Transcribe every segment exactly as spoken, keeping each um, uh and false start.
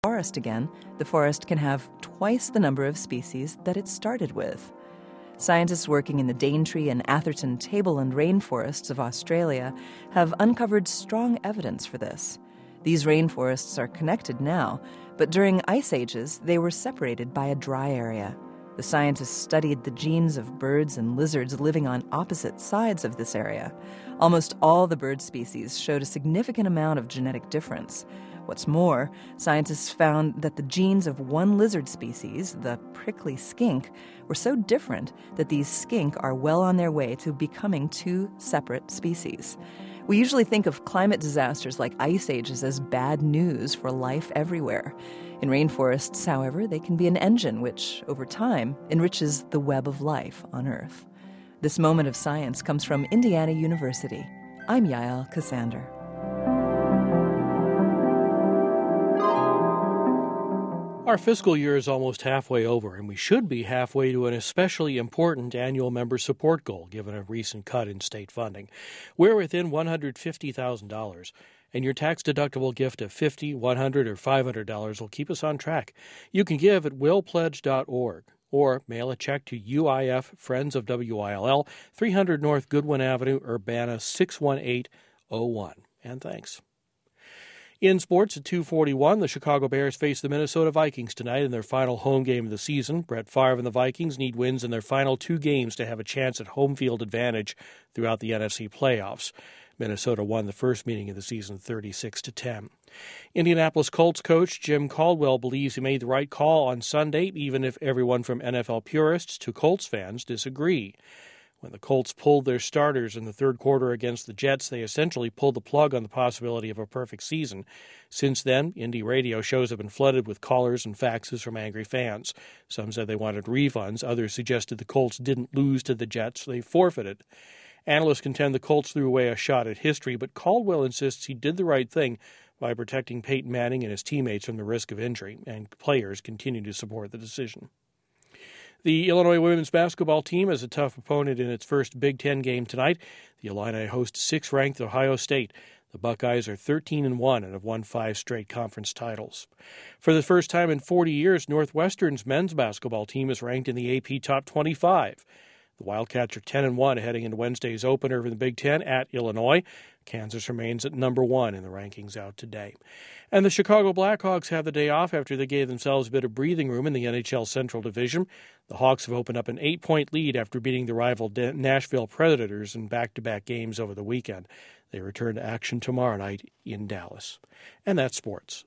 forest again, the forest can have twice the number of species that it started with. Scientists working in the Daintree and Atherton tableland rainforests of Australia have uncovered strong evidence for this. These rainforests are connected now, but during ice ages, they were separated by a dry area. The scientists studied the genes of birds and lizards living on opposite sides of this area. Almost all the bird species showed a significant amount of genetic difference. What's more, scientists found that the genes of one lizard species, the prickly skink, were so different that these skink are well on their way to becoming two separate species. We usually think of climate disasters like ice ages as bad news for life everywhere. In rainforests, however, they can be an engine which, over time, enriches the web of life on Earth. This moment of science comes from Indiana University. I'm Yael Cassander. Our fiscal year is almost halfway over, and we should be halfway to an especially important annual member support goal, given a recent cut in state funding. We're within one hundred fifty thousand dollars, and your tax-deductible gift of fifty dollars, one hundred dollars, or five hundred dollars will keep us on track. You can give at will pledge dot org or mail a check to U I F Friends of W I L L, three hundred North Goodwin Avenue, Urbana, six one eight oh one. And thanks. In sports at two forty-one, the Chicago Bears face the Minnesota Vikings tonight in their final home game of the season. Brett Favre and the Vikings need wins in their final two games to have a chance at home field advantage throughout the N F C playoffs. Minnesota won the first meeting of the season thirty-six to ten. Indianapolis Colts coach Jim Caldwell believes he made the right call on Sunday, even if everyone from N F L purists to Colts fans disagree. When the Colts pulled their starters in the third quarter against the Jets, they essentially pulled the plug on the possibility of a perfect season. Since then, Indy radio shows have been flooded with callers and faxes from angry fans. Some said they wanted refunds. Others suggested the Colts didn't lose to the Jets, they forfeited. Analysts contend the Colts threw away a shot at history, but Caldwell insists he did the right thing by protecting Peyton Manning and his teammates from the risk of injury, and players continue to support the decision. The Illinois women's basketball team has a tough opponent in its first Big Ten game tonight. The Illini host sixth-ranked Ohio State. The Buckeyes are thirteen and one and have won five straight conference titles. For the first time in forty years, Northwestern's men's basketball team is ranked in the A P Top twenty-five. The Wildcats are ten and one heading into Wednesday's opener in the Big Ten at Illinois. Kansas remains at number one in the rankings out today. And the Chicago Blackhawks have the day off after they gave themselves a bit of breathing room in the N H L Central Division. The Hawks have opened up an eight-point lead after beating the rival De- Nashville Predators in back-to-back games over the weekend. They return to action tomorrow night in Dallas. And that's sports.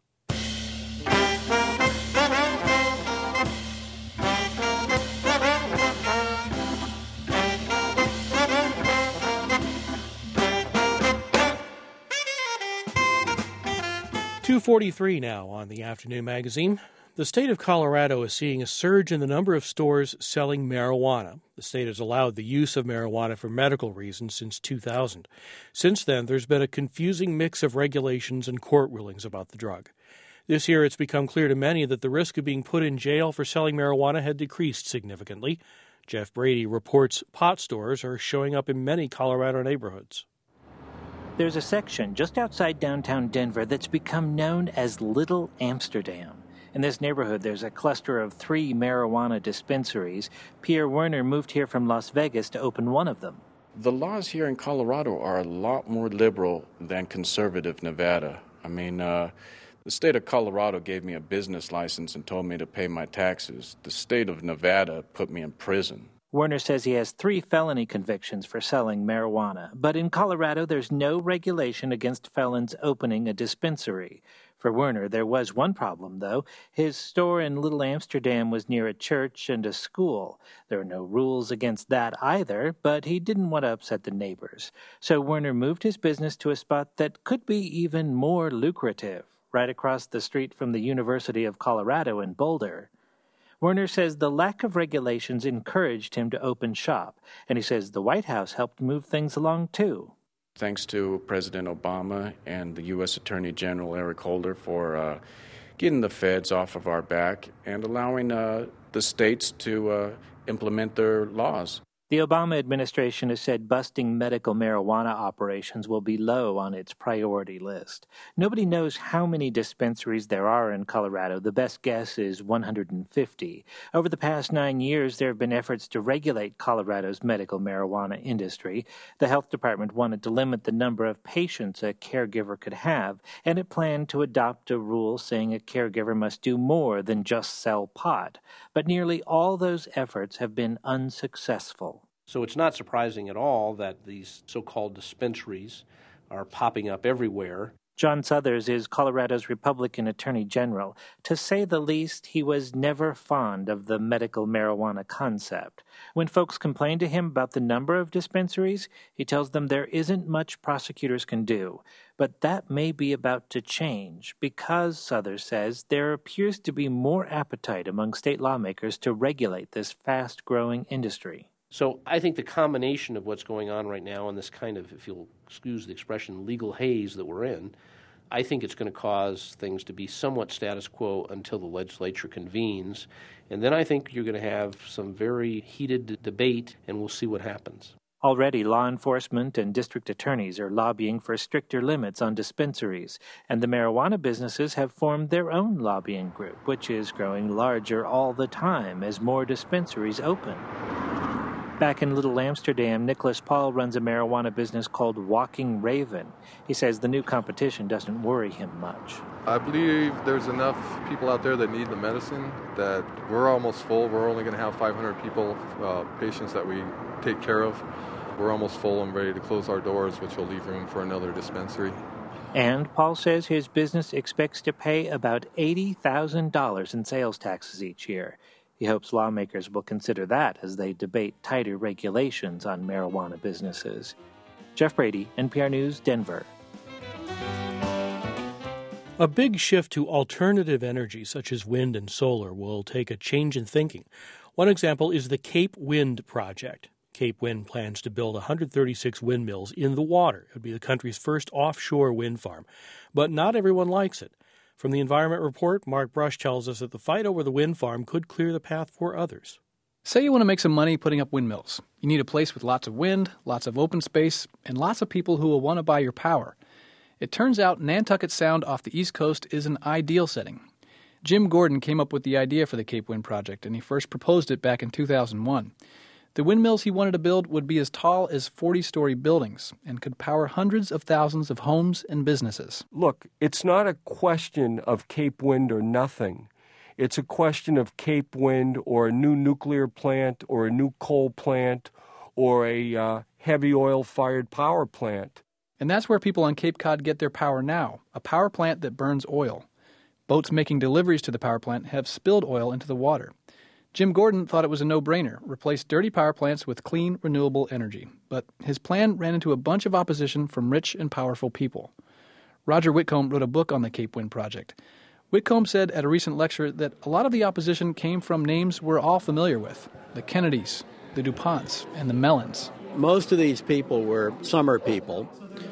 two forty-three now on the Afternoon Magazine. The state of Colorado is seeing a surge in the number of stores selling marijuana. The state has allowed the use of marijuana for medical reasons since two thousand. Since then, there's been a confusing mix of regulations and court rulings about the drug. This year, it's become clear to many that the risk of being put in jail for selling marijuana had decreased significantly. Jeff Brady reports pot stores are showing up in many Colorado neighborhoods. There's a section just outside downtown Denver that's become known as Little Amsterdam. In this neighborhood, there's a cluster of three marijuana dispensaries. Pierre Werner moved here from Las Vegas to open one of them. The laws here in Colorado are a lot more liberal than conservative Nevada. I mean, uh, the state of Colorado gave me a business license and told me to pay my taxes. The state of Nevada put me in prison. Werner says he has three felony convictions for selling marijuana, but in Colorado there's no regulation against felons opening a dispensary. For Werner, there was one problem, though. His store in Little Amsterdam was near a church and a school. There are no rules against that either, but he didn't want to upset the neighbors. So Werner moved his business to a spot that could be even more lucrative, right across the street from the University of Colorado in Boulder. Werner says the lack of regulations encouraged him to open shop, and he says the White House helped move things along, too. Thanks to President Obama and the U S Attorney General Eric Holder for uh, getting the feds off of our back and allowing uh, the states to uh, implement their laws. The The Obama administration has said busting medical marijuana operations will be low on its priority list. Nobody knows how many dispensaries there are in Colorado. The best guess is one hundred fifty. Over the past nine years, there have been efforts to regulate Colorado's medical marijuana industry. The health department wanted to limit the number of patients a caregiver could have, and it planned to adopt a rule saying a caregiver must do more than just sell pot. But nearly all those efforts have been unsuccessful. So it's not surprising at all that these so-called dispensaries are popping up everywhere. John Suthers is Colorado's Republican Attorney General. To say the least, he was never fond of the medical marijuana concept. When folks complain to him about the number of dispensaries, he tells them there isn't much prosecutors can do. But that may be about to change because, Suthers says, there appears to be more appetite among state lawmakers to regulate this fast-growing industry. So I think the combination of what's going on right now and this kind of, if you'll excuse the expression, legal haze that we're in, I think it's going to cause things to be somewhat status quo until the legislature convenes. And then I think you're going to have some very heated debate, and we'll see what happens. Already, law enforcement and district attorneys are lobbying for stricter limits on dispensaries, and the marijuana businesses have formed their own lobbying group, which is growing larger all the time as more dispensaries open. Back in Little Amsterdam, Nicholas Paul runs a marijuana business called Walking Raven. He says the new competition doesn't worry him much. I believe there's enough people out there that need the medicine that we're almost full. We're only going to have five hundred people, uh, patients that we take care of. We're almost full and ready to close our doors, which will leave room for another dispensary. And Paul says his business expects to pay about eighty thousand dollars in sales taxes each year. He hopes lawmakers will consider that as they debate tighter regulations on marijuana businesses. Jeff Brady, N P R News, Denver. A big shift to alternative energy, such as wind and solar, will take a change in thinking. One example is the Cape Wind project. Cape Wind plans to build one hundred thirty-six windmills in the water. It would be the country's first offshore wind farm. But not everyone likes it. From the Environment Report, Mark Brush tells us that the fight over the wind farm could clear the path for others. Say you want to make some money putting up windmills. You need a place with lots of wind, lots of open space, and lots of people who will want to buy your power. It turns out Nantucket Sound off the East Coast is an ideal setting. Jim Gordon came up with the idea for the Cape Wind project, and he first proposed it back in two thousand one. The windmills he wanted to build would be as tall as forty-story buildings and could power hundreds of thousands of homes and businesses. Look, it's not a question of Cape Wind or nothing. It's a question of Cape Wind or a new nuclear plant or a new coal plant or a uh, heavy oil-fired power plant. And that's where people on Cape Cod get their power now, a power plant that burns oil. Boats making deliveries to the power plant have spilled oil into the water. Jim Gordon thought it was a no-brainer, replace dirty power plants with clean, renewable energy. But his plan ran into a bunch of opposition from rich and powerful people. Roger Whitcomb wrote a book on the Cape Wind project. Whitcomb said at a recent lecture that a lot of the opposition came from names we're all familiar with, the Kennedys, the DuPonts, and the Mellons. Most of these people were summer people,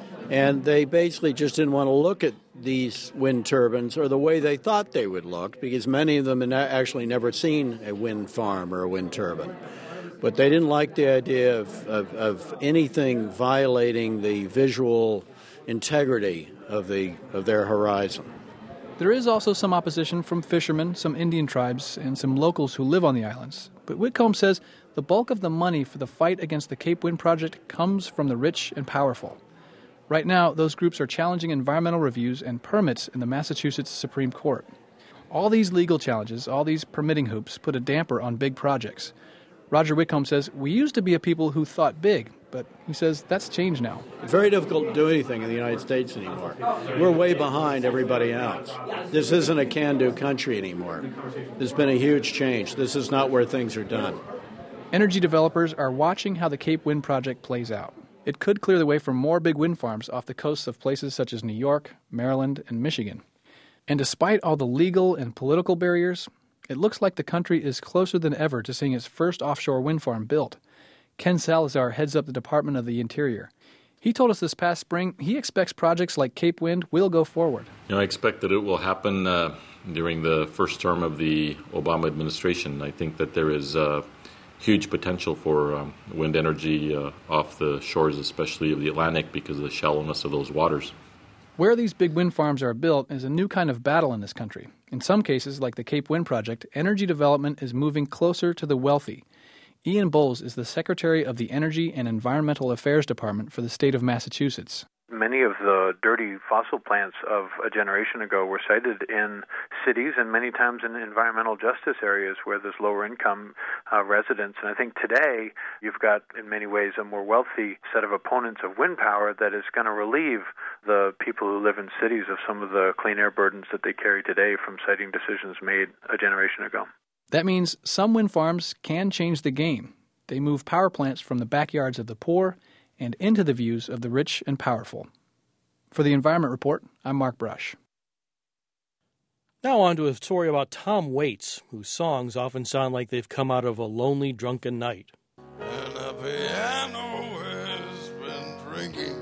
and they basically just didn't want to look at these wind turbines or the way they thought they would look, because many of them had actually never seen a wind farm or a wind turbine. But they didn't like the idea of, of, of anything violating the visual integrity of the of their horizon. There is also some opposition from fishermen, some Indian tribes, and some locals who live on the islands. But Whitcomb says the bulk of the money for the fight against the Cape Wind project comes from the rich and powerful. Right now, those groups are challenging environmental reviews and permits in the Massachusetts Supreme Court. All these legal challenges, all these permitting hoops, put a damper on big projects. Roger Whitcomb says, we used to be a people who thought big, but he says that's changed now. It's very difficult to do anything in the United States anymore. We're way behind everybody else. This isn't a can-do country anymore. There's been a huge change. This is not where things are done. Energy developers are watching how the Cape Wind project plays out. It could clear the way for more big wind farms off the coasts of places such as New York, Maryland, and Michigan. And despite all the legal and political barriers, it looks like the country is closer than ever to seeing its first offshore wind farm built. Ken Salazar heads up the Department of the Interior. He told us this past spring he expects projects like Cape Wind will go forward. You know, I expect that it will happen uh, during the first term of the Obama administration. I think that there is uh, huge potential for um, wind energy uh, off the shores, especially of the Atlantic, because of the shallowness of those waters. Where these big wind farms are built is a new kind of battle in this country. In some cases, like the Cape Wind Project, energy development is moving closer to the wealthy. Ian Bowles is the Secretary of the Energy and Environmental Affairs Department for the state of Massachusetts. Many of the dirty fossil plants of a generation ago were sited in cities and many times in environmental justice areas where there's lower income uh, residents. And I think today you've got, in many ways, a more wealthy set of opponents of wind power that is going to relieve the people who live in cities of some of the clean air burdens that they carry today from citing decisions made a generation ago. That means some wind farms can change the game. They move power plants from the backyards of the poor and into the views of the rich and powerful. For the Environment Report, I'm Mark Brush. Now on to a story about Tom Waits, whose songs often sound like they've come out of a lonely, drunken night. And the piano has been drinking.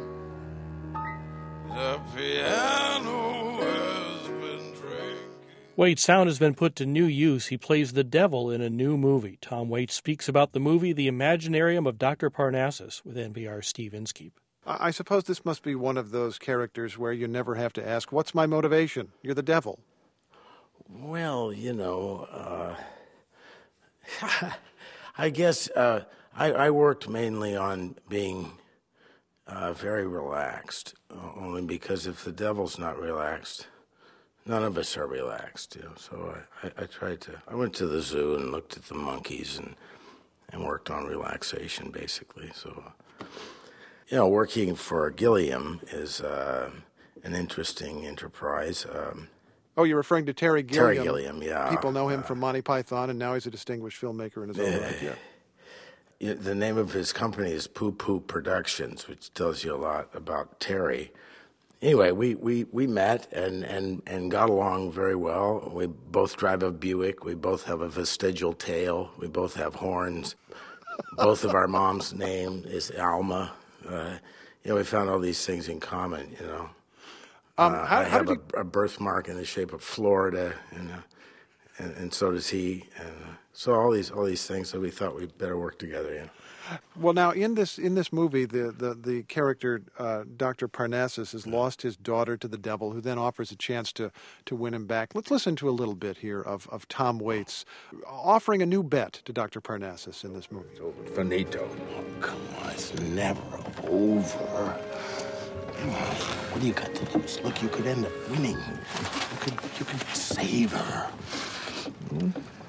The piano has been drinking. Waits' sound has been put to new use. He plays the devil in a new movie. Tom Waits speaks about the movie The Imaginarium of Doctor Parnassus with N P R's Steve Inskeep. I suppose this must be one of those characters where you never have to ask, what's my motivation? You're the devil. Well, you know, uh, I guess uh, I, I worked mainly on being uh, very relaxed, uh, only because if the devil's not relaxed, none of us are relaxed, you know. So I, I, I tried to, I went to the zoo and looked at the monkeys and, and worked on relaxation, basically. So, you know, working for Gilliam is uh, an interesting enterprise. Um, oh, you're referring to Terry Gilliam. Terry Gilliam, yeah. People know him uh, from Monty Python, and now he's a distinguished filmmaker in his own uh, right, yeah. You know, the name of his company is Poo Poo Productions, which tells you a lot about Terry. Anyway, we, we, we met and, and, and got along very well. We both drive a Buick. We both have a vestigial tail. We both have horns. Both of our mom's name is Alma. Uh, you know, we found all these things in common, you know. Um, uh, how, I how have did a, you... a birthmark in the shape of Florida, and, uh, and, and so does he. And uh, so all these all these things that we thought we'd better work together, you know. Well, now, in this in this movie, the, the, the character, uh, Doctor Parnassus, has lost his daughter to the devil, who then offers a chance to, to win him back. Let's listen to a little bit here of, of Tom Waits offering a new bet to Doctor Parnassus in this movie. It's over. Finito. Oh, come on, it's never over. What do you got to lose? Look, you could end up winning. You could, you could save her. Hmm?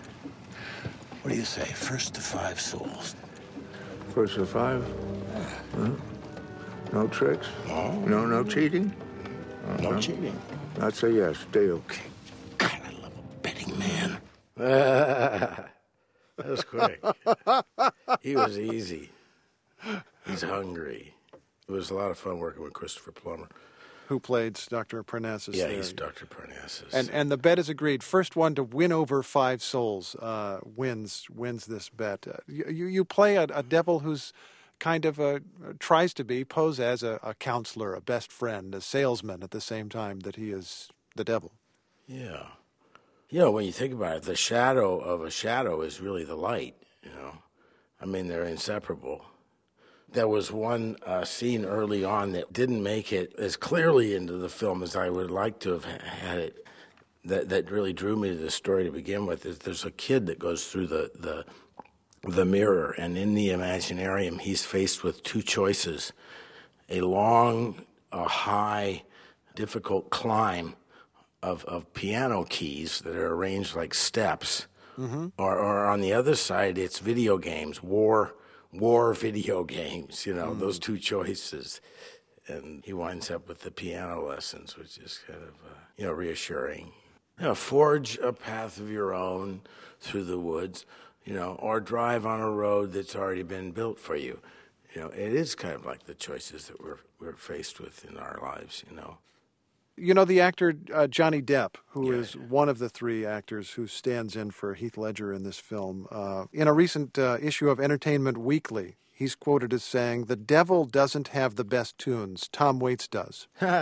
What do you say? First to five souls. First of five? Huh? No tricks? No. No, no cheating? No Uh-huh. cheating. That's a yes. Deal. God, I love a betting man. That was quick. He was easy. He's hungry. It was a lot of fun working with Christopher Plummer. Who played Doctor Parnassus Yeah, there. he's Doctor Parnassus. And and the bet is agreed. First one to win over five souls uh, wins wins this bet. Uh, you you play a, a devil who's kind of a, tries to be, pose as a, a counselor, a best friend, a salesman at the same time that he is the devil. Yeah. You know, when you think about it, the shadow of a shadow is really the light, you know. I mean, they're inseparable. There was one uh, scene early on that didn't make it as clearly into the film as I would like to have had it, that, that really drew me to the story to begin with. Is there's a kid that goes through the, the, the mirror, and in the Imaginarium, he's faced with two choices: a long, a high, difficult climb of, of piano keys that are arranged like steps, mm-hmm. or, or on the other side, it's video games, war war video games, you know, mm. those two choices. And he winds up with the piano lessons, which is kind of, uh, you know, reassuring. You know, forge a path of your own through the woods, you know, or drive on a road that's already been built for you. You know, it is kind of like the choices that we're we're faced with in our lives, you know. You know, the actor uh, Johnny Depp, who yeah. is one of the three actors who stands in for Heath Ledger in this film, uh, in a recent uh, issue of Entertainment Weekly, he's quoted as saying, "The devil doesn't have the best tunes, Tom Waits does."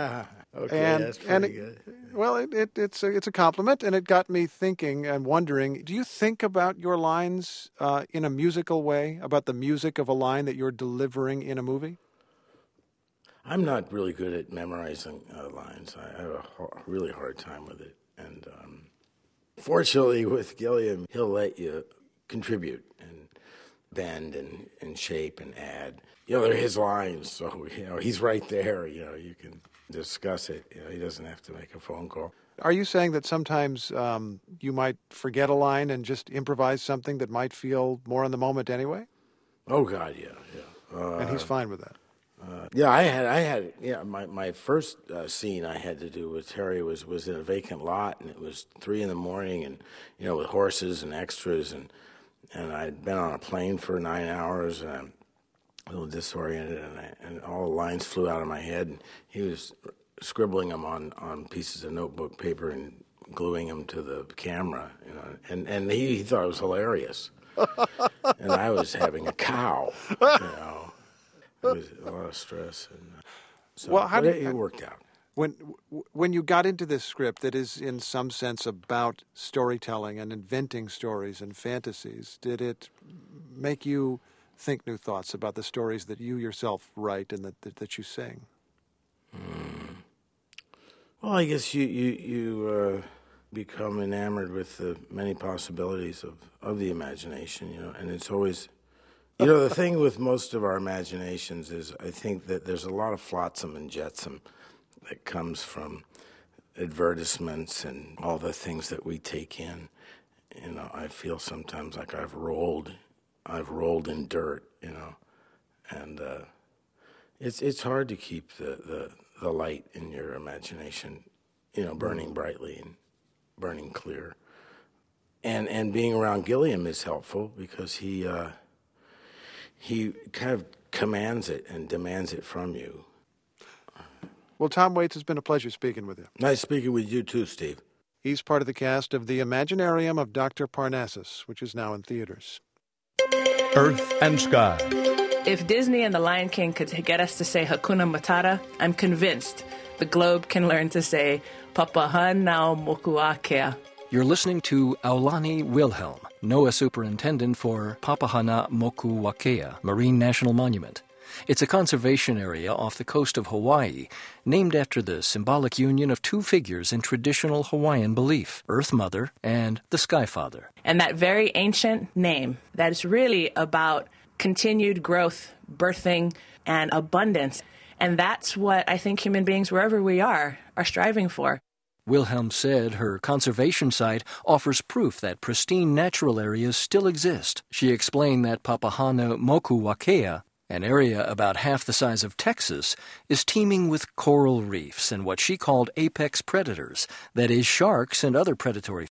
Okay, and, that's pretty and it, good. Well, it, it, it's, a, it's a compliment, and it got me thinking and wondering, do you think about your lines uh, in a musical way, about the music of a line that you're delivering in a movie? I'm not really good at memorizing uh, lines. I have a ho- really hard time with it. And um, fortunately, with Gilliam, he'll let you contribute and bend and, and shape and add. You know, they're his lines, so, you know, he's right there. You know, you can discuss it. You know, he doesn't have to make a phone call. Are you saying that sometimes um, you might forget a line and just improvise something that might feel more in the moment anyway? Oh, God, yeah, yeah. Uh, and he's fine with that. Uh, yeah, I had, I had, yeah. My my first uh, scene I had to do with Terry was was in a vacant lot, and it was three in the morning, and you know, with horses and extras, and and I'd been on a plane for nine hours, and I'm a little disoriented, and I, and all the lines flew out of my head, and he was scribbling them on, on pieces of notebook paper and gluing them to the camera, you know, and and he, he thought it was hilarious, and I was having a cow, you know. It was a lot of stress, and so well, how but did, it, it worked out. When when you got into this script that is in some sense about storytelling and inventing stories and fantasies, did it make you think new thoughts about the stories that you yourself write and that that, that you sing? Mm. Well, I guess you you you uh, become enamored with the many possibilities of, of the imagination, you know, and it's always. You know, the thing with most of our imaginations is I think that there's a lot of flotsam and jetsam that comes from advertisements and all the things that we take in. You know, I feel sometimes like I've rolled, I've rolled in dirt, you know, and uh, it's it's hard to keep the, the, the light in your imagination, you know, burning brightly and burning clear. And and being around Gilliam is helpful because he... Uh, He kind of commands it and demands it from you. Well, Tom Waits, it's been a pleasure speaking with you. Nice speaking with you too, Steve. He's part of the cast of The Imaginarium of Doctor Parnassus, which is now in theaters. Earth and Sky. If Disney and The Lion King could get us to say Hakuna Matata, I'm convinced the globe can learn to say Papahana Mokuakea. You're listening to Aulani Wilhelm, NOAA Superintendent for Papahana Mokuakea Marine National Monument. It's a conservation area off the coast of Hawaii, named after the symbolic union of two figures in traditional Hawaiian belief, Earth Mother and the Sky Father. And that very ancient name that is really about continued growth, birthing, and abundance. And that's what I think human beings, wherever we are, are striving for. Wilhelm said her conservation site offers proof that pristine natural areas still exist. She explained that Papahana Mokuakea, an area about half the size of Texas, is teeming with coral reefs and what she called apex predators, that is, sharks and other predatory